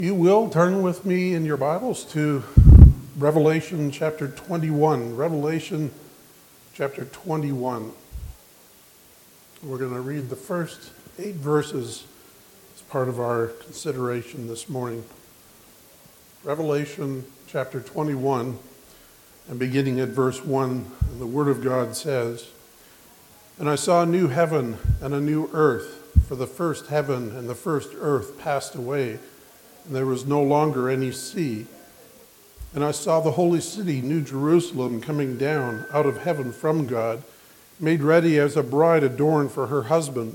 You will turn with me in your Bibles to Revelation chapter 21. Revelation chapter 21. We're going to read the first 8 verses as part of our consideration this morning. Revelation chapter 21, and beginning at verse 1, the Word of God says, "And I saw a new heaven and a new earth, for the first heaven and the first earth passed away, and there was no longer any sea. And I saw the holy city, New Jerusalem, coming down out of heaven from God, made ready as a bride adorned for her husband.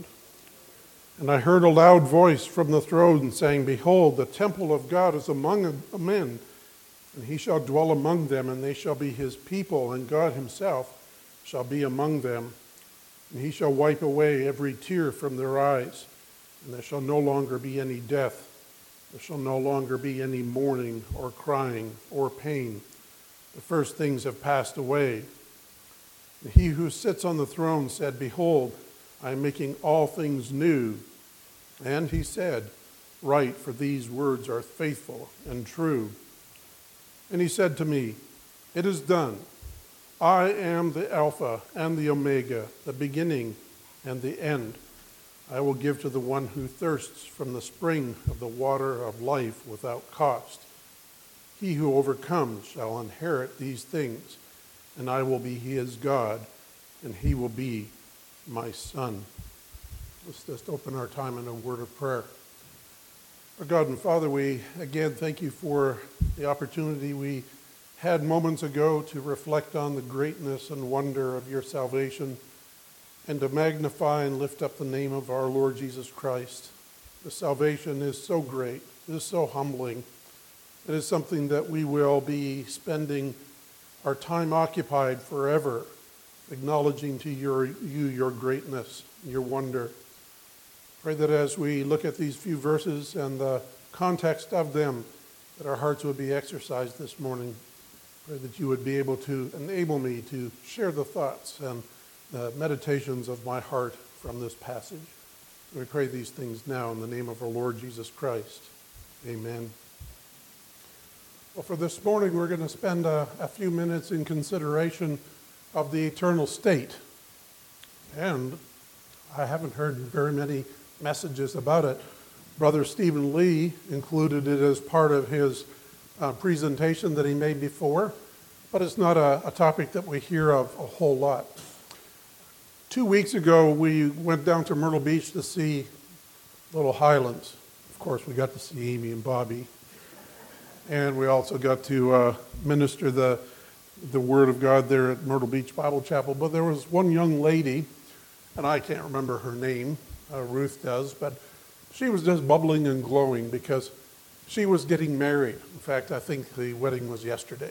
And I heard a loud voice from the throne saying, Behold, the temple of God is among men, and he shall dwell among them, and they shall be his people, and God himself shall be among them. And he shall wipe away every tear from their eyes, and there shall no longer be any death. There shall no longer be any mourning or crying or pain. The first things have passed away. And he who sits on the throne said, Behold, I am making all things new. And he said, Write, for these words are faithful and true. And he said to me, It is done. I am the Alpha and the Omega, the beginning and the end. I will give to the one who thirsts from the spring of the water of life without cost. He who overcomes shall inherit these things, and I will be his God, and he will be my son." Let's just open our time in a word of prayer. Our God and Father, we again thank you for the opportunity we had moments ago to reflect on the greatness and wonder of your salvation, and to magnify and lift up the name of our Lord Jesus Christ. The salvation is so great, it is so humbling. It is something that we will be spending our time occupied forever, acknowledging to you your greatness, your wonder. Pray that as we look at these few verses and the context of them, that our hearts would be exercised this morning. Pray that you would be able to enable me to share the thoughts and the meditations of my heart from this passage. We pray these things now in the name of our Lord Jesus Christ. Amen. Well, for this morning, we're going to spend a few minutes in consideration of the eternal state. And I haven't heard very many messages about it. Brother Stephen Lee included it as part of his presentation that he made before, but it's not a topic that we hear of a whole lot. 2 weeks ago, we went down to Myrtle Beach to see Little Highlands. Of course, we got to see Amy and Bobby. And we also got to minister the Word of God there at Myrtle Beach Bible Chapel. But there was one young lady, and I can't remember her name, Ruth does, but she was just bubbling and glowing because she was getting married. In fact, I think the wedding was yesterday.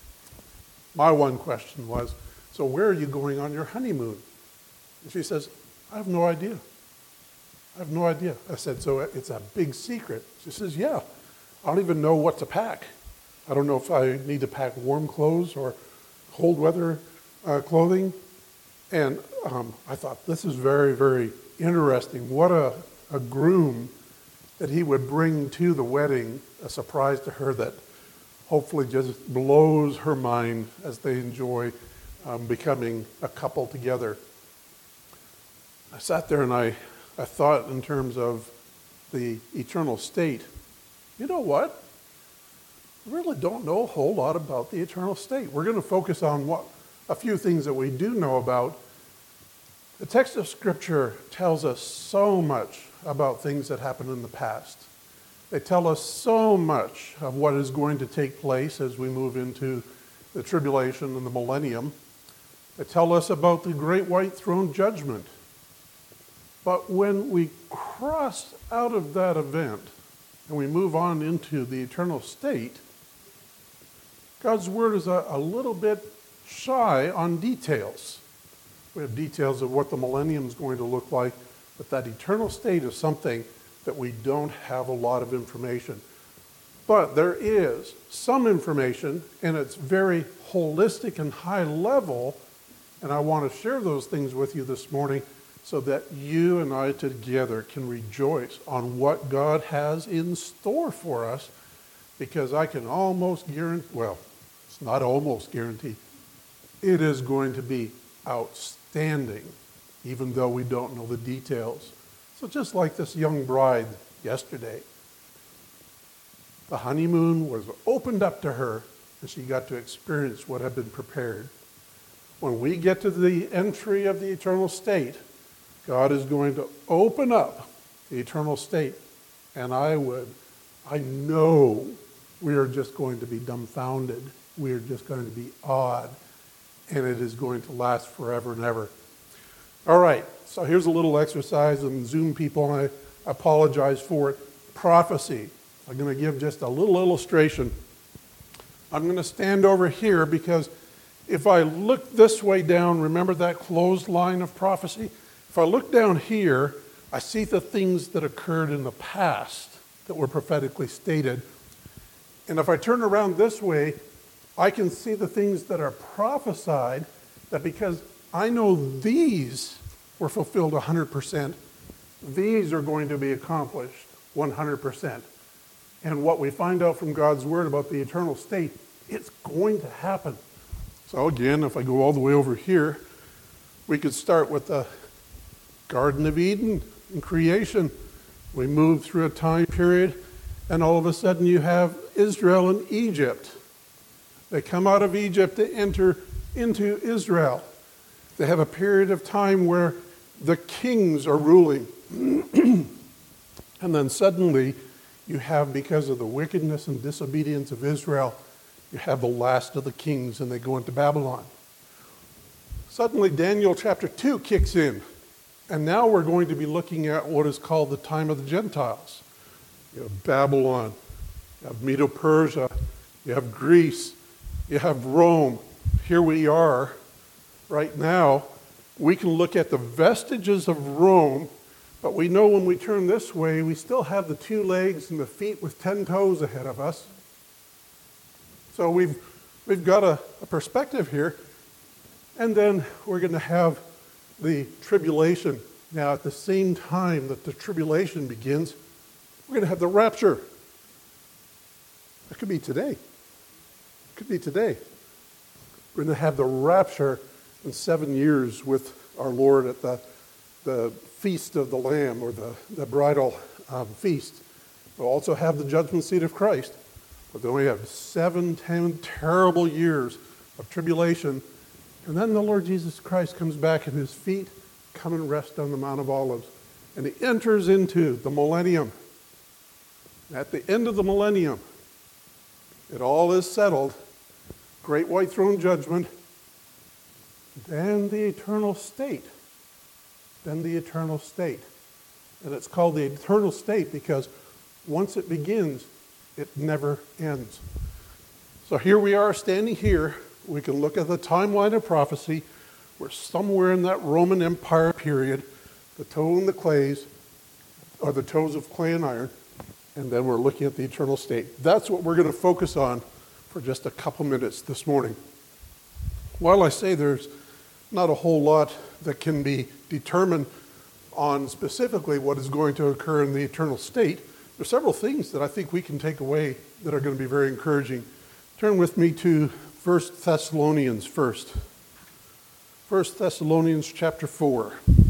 My one question was, so where are you going on your honeymoon? And she says, I have no idea. I have no idea. I said, so it's a big secret. She says, yeah, I don't even know what to pack. I don't know if I need to pack warm clothes or cold weather clothing. And I thought, this is very, very interesting. What a groom that he would bring to the wedding, a surprise to her that hopefully just blows her mind as they enjoy becoming a couple together. I sat there and I thought in terms of the eternal state. You know what? I really don't know a whole lot about the eternal state. We're going to focus on a few things that we do know about. The text of Scripture tells us so much about things that happened in the past. They tell us so much of what is going to take place as we move into the tribulation and the millennium. They tell us about the great white throne judgment. But when we cross out of that event and we move on into the eternal state, God's Word is a little bit shy on details. We have details of what the millennium is going to look like, but that eternal state is something that we don't have a lot of information. But there is some information, and it's very holistic and high level, and I want to share those things with you this morning so that you and I together can rejoice on what God has in store for us, because I can almost guarantee, well, it's not almost guaranteed, it is going to be outstanding, even though we don't know the details. So just like this young bride yesterday, the honeymoon was opened up to her, and she got to experience what had been prepared. When we get to the entry of the eternal state, God is going to open up the eternal state, and I know we are just going to be dumbfounded. We are just going to be awed, and it is going to last forever and ever. All right, so here's a little exercise, and Zoom people, I apologize for it. Prophecy. I'm going to give just a little illustration. I'm going to stand over here because if I look this way down, remember that closed line of prophecy? If I look down here, I see the things that occurred in the past that were prophetically stated. And if I turn around this way, I can see the things that are prophesied, that because I know these were fulfilled 100%, these are going to be accomplished 100%. And what we find out from God's word about the eternal state, it's going to happen. So again, if I go all the way over here, we could start with the Garden of Eden and creation. We move through a time period, and all of a sudden you have Israel and Egypt. They come out of Egypt to enter into Israel. They have a period of time where the kings are ruling. And then suddenly you have, because of the wickedness and disobedience of Israel, you have the last of the kings, and they go into Babylon. Suddenly Daniel chapter 2 kicks in, and now we're going to be looking at what is called the time of the Gentiles. You have Babylon, you have Medo-Persia, you have Greece, you have Rome. Here we are right now. We can look at the vestiges of Rome, but we know when we turn this way, we still have the 2 legs and the feet with 10 toes ahead of us. So we've got a perspective here. And then we're going to have the tribulation. Now, at the same time that the tribulation begins, we're going to have the rapture. That could be today. It could be today. We're going to have the rapture in 7 years with our Lord at the feast of the Lamb, or the bridal feast. We'll also have the judgment seat of Christ. But then we have 10 terrible years of tribulation. And then the Lord Jesus Christ comes back, and his feet come and rest on the Mount of Olives. And he enters into the millennium. At the end of the millennium, it all is settled. Great white throne judgment. Then the eternal state. Then the eternal state. And it's called the eternal state because once it begins, it never ends. So here we are standing here. We can look at the timeline of prophecy. We're somewhere in that Roman Empire period, the toe and the clays, or the toes of clay and iron, and then we're looking at the eternal state. That's what we're going to focus on for just a couple minutes this morning. While I say there's not a whole lot that can be determined on specifically what is going to occur in the eternal state, there's several things that I think we can take away that are going to be very encouraging. Turn with me to 1 Thessalonians first. 1 Thessalonians chapter 4.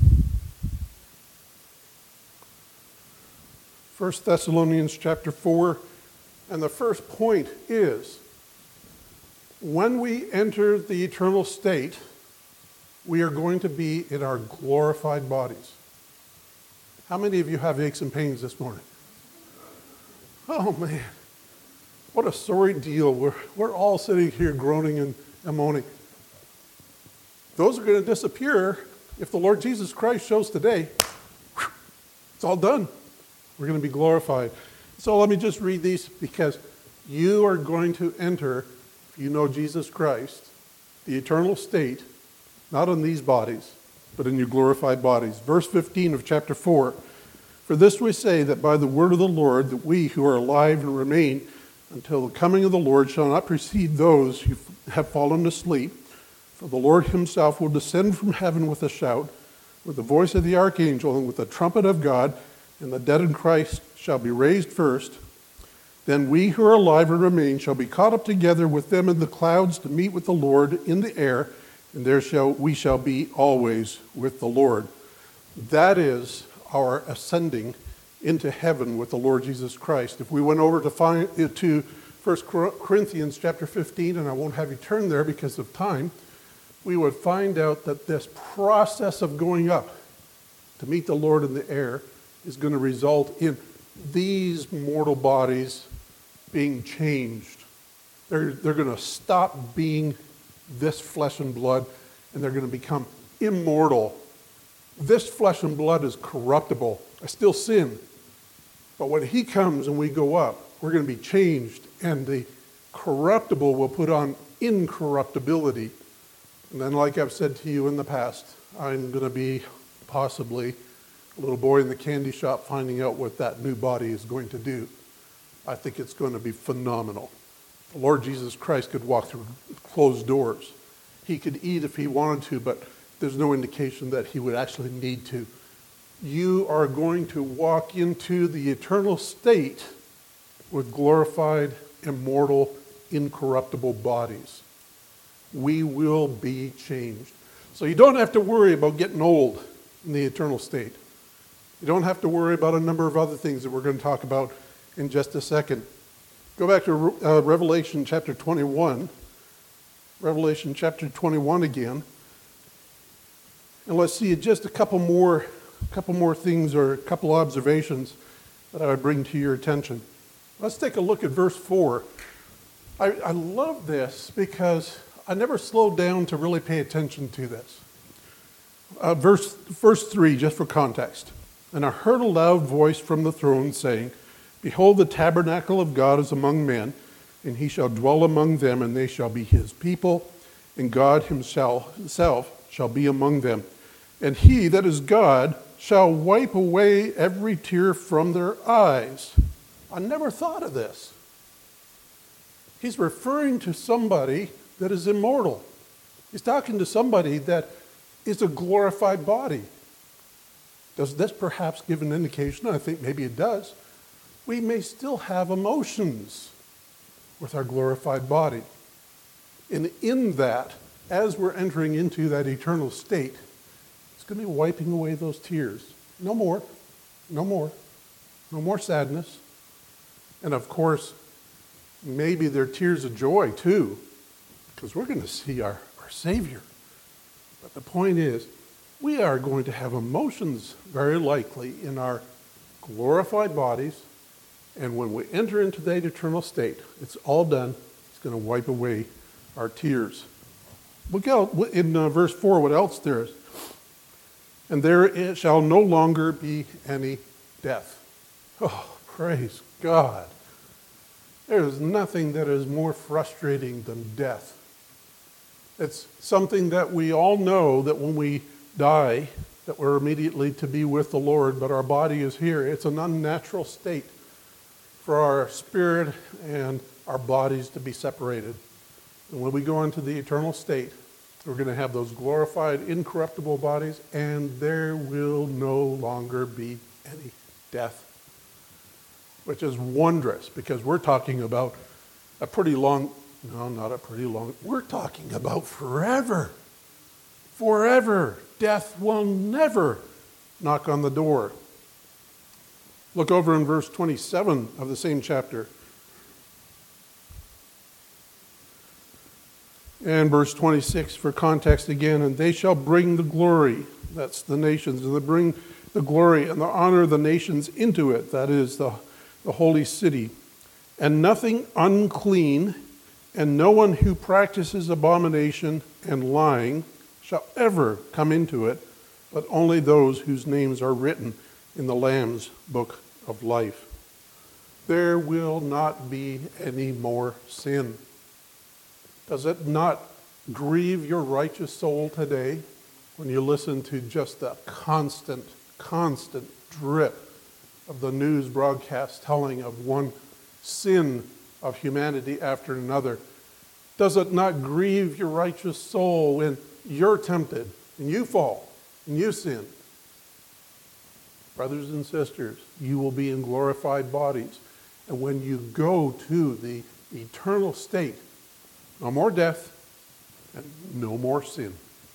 1 Thessalonians chapter 4, and the first point is, when we enter the eternal state, we are going to be in our glorified bodies. How many of you have aches and pains this morning? Oh man, what a sorry deal. We're all sitting here groaning and moaning. Those are going to disappear if the Lord Jesus Christ shows today. It's all done. We're going to be glorified. So let me just read these, because you are going to enter, if you know Jesus Christ, the eternal state, not in these bodies, but in your glorified bodies. Verse 15 of chapter 4. For this we say, that by the word of the Lord, that we who are alive and remain until the coming of the Lord shall not precede those who have fallen asleep. For the Lord himself will descend from heaven with a shout, with the voice of the archangel and with the trumpet of God, and the dead in Christ shall be raised first. Then we who are alive and remain shall be caught up together with them in the clouds to meet with the Lord in the air, and we shall be always with the Lord. That is our ascending into heaven with the Lord Jesus Christ. If we went over to 1 Corinthians chapter 15, and I won't have you turn there because of time, we would find out that this process of going up to meet the Lord in the air is going to result in these mortal bodies being changed. They're going to stop being this flesh and blood, and they're going to become immortal. This flesh and blood is corruptible. I still sin. But when he comes and we go up, we're going to be changed, and the corruptible will put on incorruptibility. And then, like I've said to you in the past, I'm going to be possibly a little boy in the candy shop finding out what that new body is going to do. I think it's going to be phenomenal. The Lord Jesus Christ could walk through closed doors. He could eat if he wanted to, but there's no indication that he would actually need to. You are going to walk into the eternal state with glorified, immortal, incorruptible bodies. We will be changed. So you don't have to worry about getting old in the eternal state. You don't have to worry about a number of other things that we're going to talk about in just a second. Go back to Revelation chapter 21. Revelation chapter 21 again. And let's see just a couple more things or a couple observations that I would bring to your attention. Let's take a look at verse 4. I love this because I never slowed down to really pay attention to this. Verse 3, just for context. And I heard a loud voice from the throne saying, Behold, the tabernacle of God is among men, and he shall dwell among them, and they shall be his people, and God himself shall be among them. And he that is God shall wipe away every tear from their eyes. I never thought of this. He's referring to somebody that is immortal. He's talking to somebody that is a glorified body. Does this perhaps give an indication? I think maybe it does. We may still have emotions with our glorified body. And in that, as we're entering into that eternal state, it's going to be wiping away those tears. No more. No more. No more sadness. And of course, maybe they're tears of joy too, because we're going to see our Savior. But the point is, we are going to have emotions very likely in our glorified bodies, and when we enter into that eternal state, it's all done. It's going to wipe away our tears. Look out in verse 4 what else there is. And there it shall no longer be any death. Oh, praise God. There is nothing that is more frustrating than death. It's something that we all know that when we die, that we're immediately to be with the Lord, but our body is here. It's an unnatural state for our spirit and our bodies to be separated. And when we go into the eternal state, we're going to have those glorified, incorruptible bodies, and there will no longer be any death. Which is wondrous, because we're talking about a pretty long, no, not a pretty long, we're talking about forever. Forever. Death will never knock on the door. Look over in verse 27 of the same chapter. And verse 26 for context again. And they shall bring the glory, that's the nations, and they bring the glory and the honor of the nations into it, that is the holy city. And nothing unclean, and no one who practices abomination and lying shall ever come into it, but only those whose names are written in the Lamb's book of life. There will not be any more sin. Does it not grieve your righteous soul today when you listen to just the constant drip of the news broadcast telling of one sin of humanity after another? Does it not grieve your righteous soul when you're tempted and you fall and you sin brothers and sisters, you will be in glorified bodies. And when you go to the eternal state, no more death and no more sin.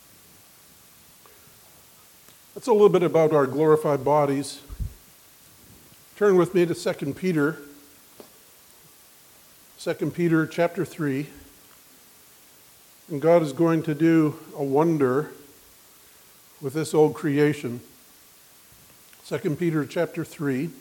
That's a little bit about our glorified bodies. Turn with me to 2 Peter. 2 Peter chapter 3. And God is going to do a wonder with this old creation. 2 Peter chapter 3.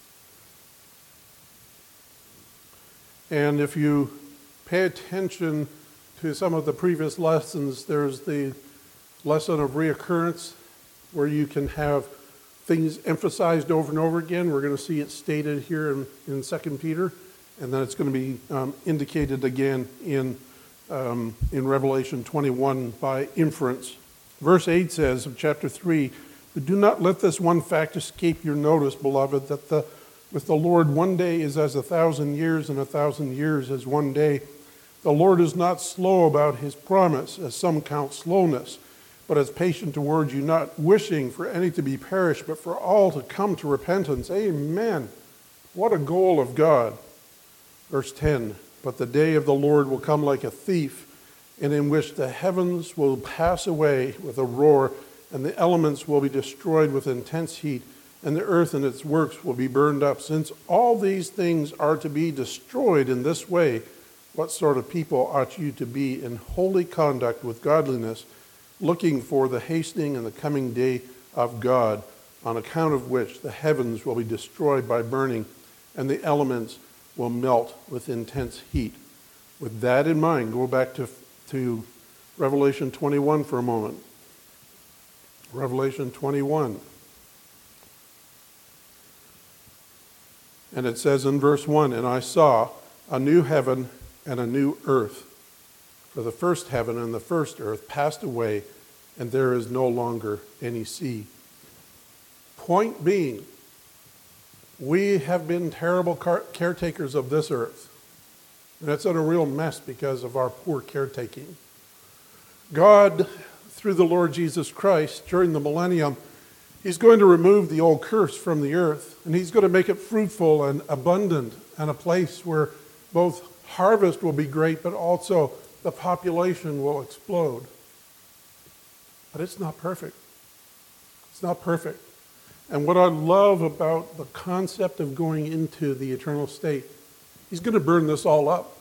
And if you pay attention to some of the previous lessons, there's the lesson of reoccurrence, where you can have things emphasized over and over again. We're going to see it stated here in 2 Peter, and then it's going to be indicated again in Revelation 21 by inference. Verse 8 says of chapter 3, "But do not let this one fact escape your notice, beloved, that with the Lord 1 day is as 1,000 years, and 1,000 years as 1 day. The Lord is not slow about his promise, as some count slowness, but is patient towards you, not wishing for any to be perished, but for all to come to repentance." Amen. What a goal of God. Verse 10, "But the day of the Lord will come like a thief, and in which the heavens will pass away with a roar, and the elements will be destroyed with intense heat, and the earth and its works will be burned up. Since all these things are to be destroyed in this way, what sort of people ought you to be in holy conduct with godliness, looking for the hastening and the coming day of God, on account of which the heavens will be destroyed by burning, and the elements will melt with intense heat." With that in mind, go back to Revelation 21 for a moment. Revelation 21. And it says in verse 1, "And I saw a new heaven and a new earth. For the first heaven and the first earth passed away, and there is no longer any sea." Point being, we have been terrible caretakers of this earth. And it's in a real mess because of our poor caretaking. God, through the Lord Jesus Christ, during the millennium, he's going to remove the old curse from the earth, and he's going to make it fruitful and abundant, and a place where both harvest will be great, but also the population will explode. But it's not perfect. It's not perfect. And what I love about the concept of going into the eternal state, he's going to burn this all up.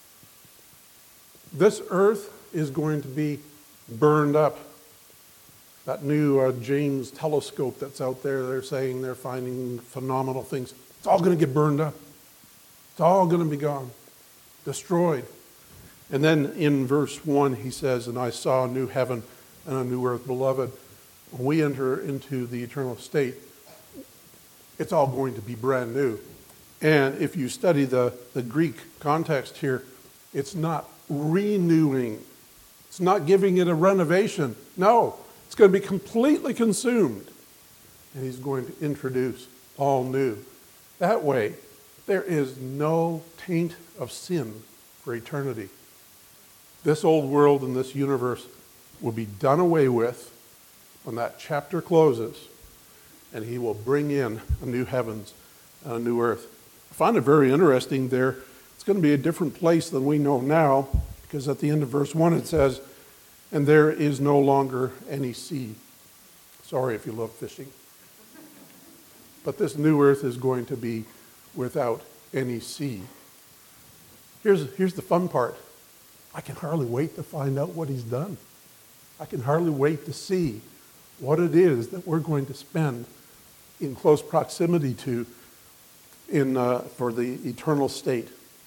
This earth is going to be burned up. That new James telescope that's out there, they're saying they're finding phenomenal things. It's all going to get burned up. It's all going to be gone, destroyed. And then in verse 1, he says, "And I saw a new heaven and a new earth." Beloved, when we enter into the eternal state, it's all going to be brand new. And if you study the Greek context here, it's not renewing. It's not giving it a renovation. No, it's going to be completely consumed. And he's going to introduce all new. That way, there is no taint of sin for eternity. This old world and this universe will be done away with when that chapter closes, and he will bring in a new heavens and a new earth. I find it very interesting there. It's going to be a different place than we know now, because at the end of verse 1 it says, "And there is no longer any sea." Sorry if you love fishing. But this new earth is going to be without any sea. Here's the fun part. I can hardly wait to find out what he's done. I can hardly wait to see what it is that we're going to spend in close proximity to for the eternal state.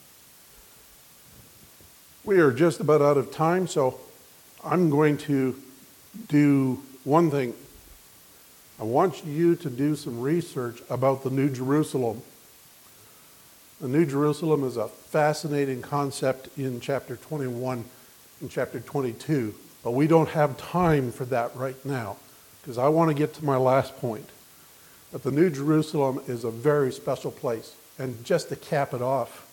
We are just about out of time, so I'm going to do one thing. I want you to do some research about the New Jerusalem. The New Jerusalem is a fascinating concept in chapter 21 and chapter 22, but we don't have time for that right now because I want to get to my last point. But the New Jerusalem is a very special place. And just to cap it off,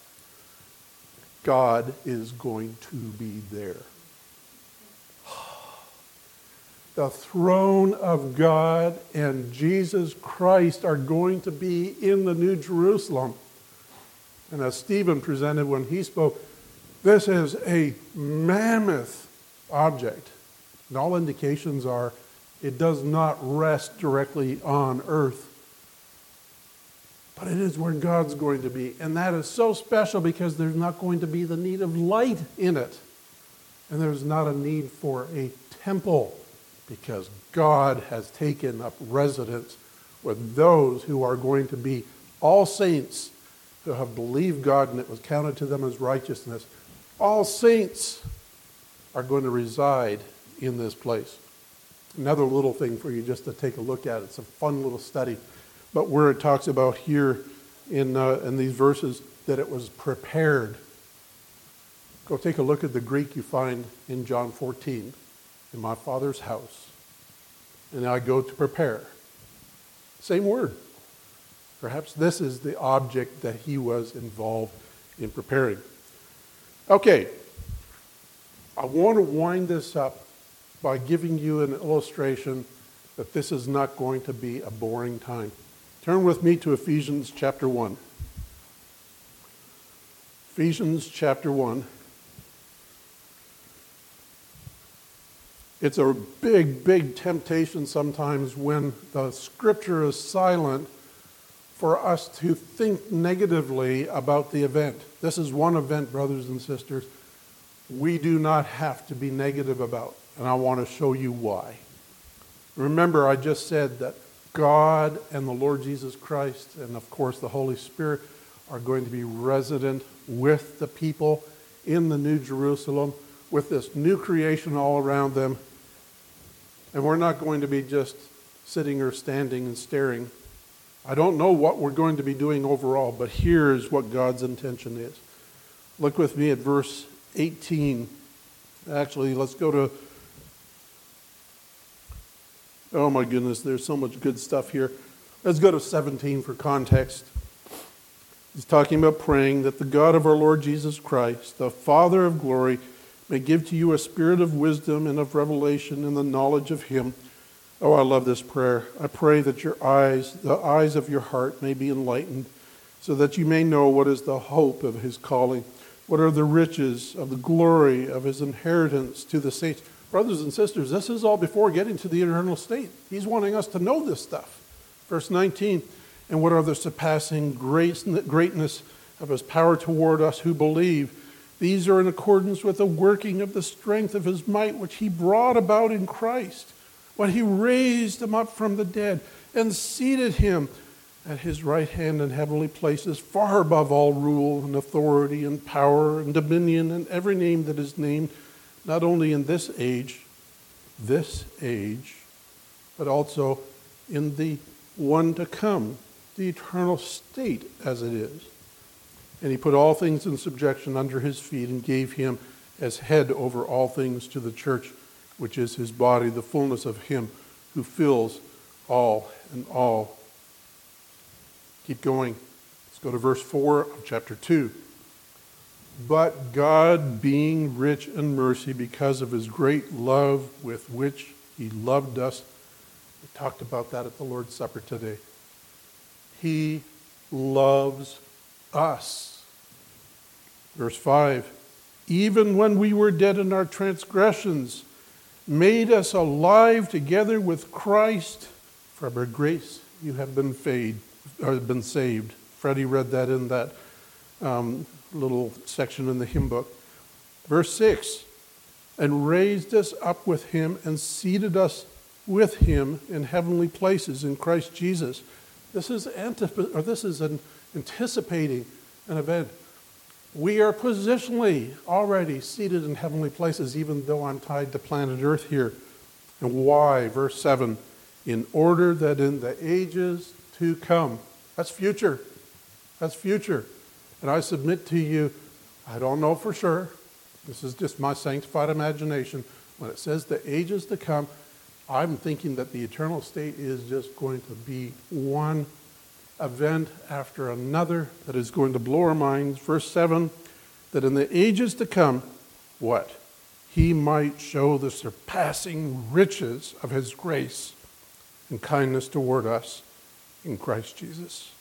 God is going to be there. the throne of God and Jesus Christ are going to be in the New Jerusalem. And as Stephen presented when he spoke, this is a mammoth object. And all indications are it does not rest directly on earth. But it is where God's going to be. And that is so special because there's not going to be the need of light in it. And there's not a need for a temple because God has taken up residence with those who are going to be all saints who have believed God and it was counted to them as righteousness. All saints are going to reside in this place. Another little thing for you just to take a look at. It's a fun little study. But where it talks about here in these verses that it was prepared. Go take a look at the Greek you find in John 14. In my Father's house. And I go to prepare. Same word. Perhaps this is the object that he was involved in preparing. Okay. I want to wind this up by giving you an illustration that this is not going to be a boring time. Turn with me to Ephesians chapter 1. Ephesians chapter 1. It's a big, big temptation sometimes when the scripture is silent for us to think negatively about the event. This is one event, brothers and sisters, we do not have to be negative about. And I want to show you why. Remember, I just said that God and the Lord Jesus Christ and, of course, the Holy Spirit are going to be resident with the people in the New Jerusalem with this new creation all around them. And we're not going to be just sitting or standing and staring. I don't know what we're going to be doing overall, but here's what God's intention is. Look with me at verse 18. Actually, let's go to... Oh my goodness, there's so much good stuff here. Let's go to 17 for context. He's talking about praying that the God of our Lord Jesus Christ, the Father of glory, may give to you a spirit of wisdom and of revelation in the knowledge of him. Oh, I love this prayer. I pray that your eyes, the eyes of your heart, may be enlightened, so that you may know what is the hope of his calling, what are the riches of the glory of his inheritance to the saints. Brothers and sisters, this is all before getting to the eternal state. He's wanting us to know this stuff. Verse 19, and what are the surpassing greatness of his power toward us who believe? These are in accordance with the working of the strength of his might, which he brought about in Christ, when he raised him up from the dead and seated him at his right hand in heavenly places, far above all rule and authority and power and dominion and every name that is named, not only in this age, but also in the one to come, the eternal state as it is. And he put all things in subjection under his feet and gave him as head over all things to the church, which is his body, the fullness of him who fills all in all. Keep going. Let's go to verse 4 of chapter 2. But God, being rich in mercy because of his great love with which he loved us, we talked about that at the Lord's Supper today. He loves us. Verse 5, even when we were dead in our transgressions, made us alive together with Christ. For by grace you have been saved. Freddie read that in that little section in the hymn book. Verse 6, and raised us up with him and seated us with him in heavenly places in Christ Jesus. This is anticipating an event. We are positionally already seated in heavenly places, even though I'm tied to planet Earth here. And why? Verse 7, in order that in the ages to come. That's future. That's future. And I submit to you, I don't know for sure. This is just my sanctified imagination. When it says the ages to come, I'm thinking that the eternal state is just going to be one event after another that is going to blow our minds. Verse 7, that in the ages to come, what? he might show the surpassing riches of his grace and kindness toward us in Christ Jesus.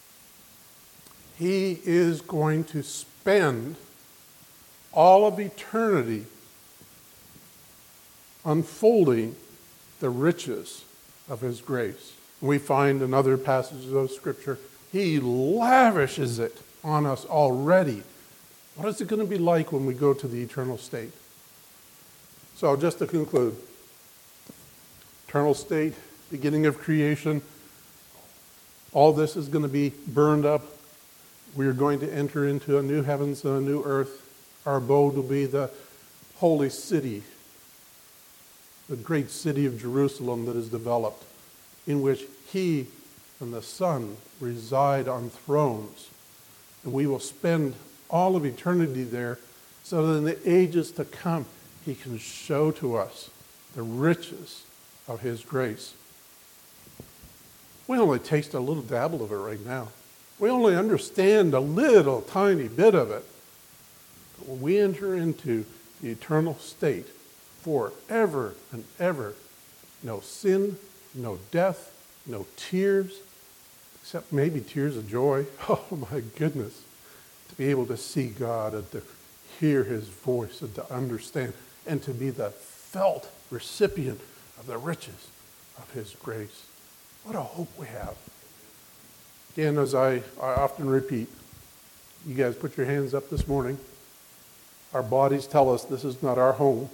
He is going to spend all of eternity unfolding the riches of his grace. We find in other passages of Scripture, he lavishes it on us already. What is it going to be like when we go to the eternal state? So just to conclude, eternal state, beginning of creation, all this is going to be burned up. We are going to enter into a new heavens and a new earth. Our abode will be the holy city, the great city of Jerusalem that is developed, in which he and the Son reside on thrones. And we will spend all of eternity there, so that in the ages to come, he can show to us the riches of his grace. We only taste a little dabble of it right now. We only understand a little tiny bit of it. But when we enter into the eternal state, forever and ever, no sin, no death, no tears, except maybe tears of joy. Oh my goodness, to be able to see God and to hear his voice and to understand and to be the felt recipient of the riches of his grace. What a hope we have. Again, as I often repeat, you guys put your hands up this morning. Our bodies tell us this is not our home.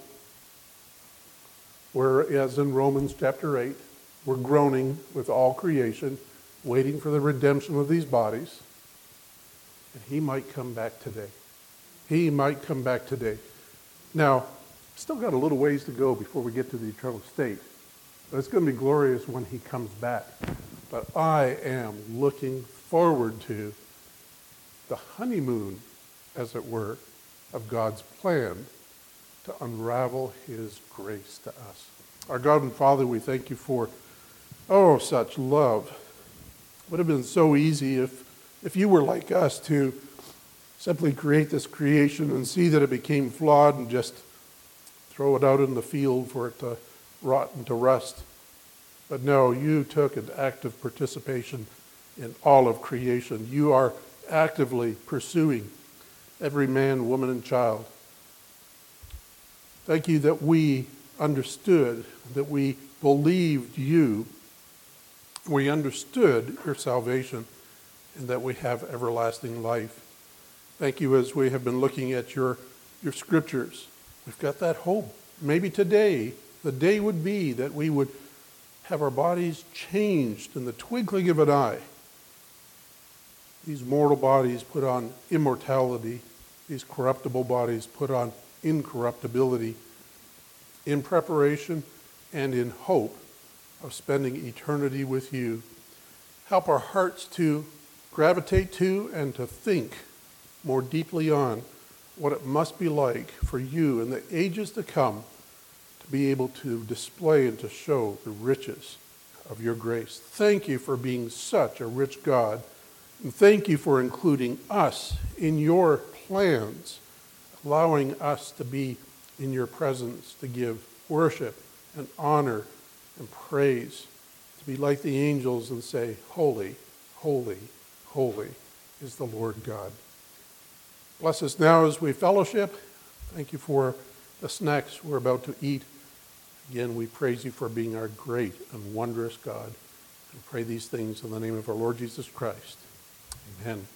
Whereas in Romans chapter 8, we're groaning with all creation, waiting for the redemption of these bodies. And he might come back today. He might come back today. Now, still got a little ways to go before we get to the eternal state. But it's going to be glorious when he comes back. But I am looking forward to the honeymoon, as it were, of God's plan to unravel his grace to us. Our God and Father, we thank you for, such love. It would have been so easy if you were like us to simply create this creation and see that it became flawed and just throw it out in the field for it to rot and to rust. But no, you took an active participation in all of creation. You are actively pursuing every man, woman, and child. Thank you that we understood, that we believed you, we understood your salvation, and that we have everlasting life. Thank you as we have been looking at your scriptures. We've got that hope. Maybe today, the day would be that we would have our bodies changed in the twinkling of an eye. These mortal bodies put on immortality. These corruptible bodies put on incorruptibility, in preparation and in hope of spending eternity with you. Help our hearts to gravitate to and to think more deeply on what it must be like for you in the ages to come to be able to display and to show the riches of your grace. Thank you for being such a rich God, and thank you for including us in your plans, allowing us to be in your presence, to give worship and honor and praise, to be like the angels and say, holy, holy, holy is the Lord God. Bless us now as we fellowship. Thank you for the snacks we're about to eat. Again, we praise you for being our great and wondrous God. And pray these things in the name of our Lord Jesus Christ. Amen.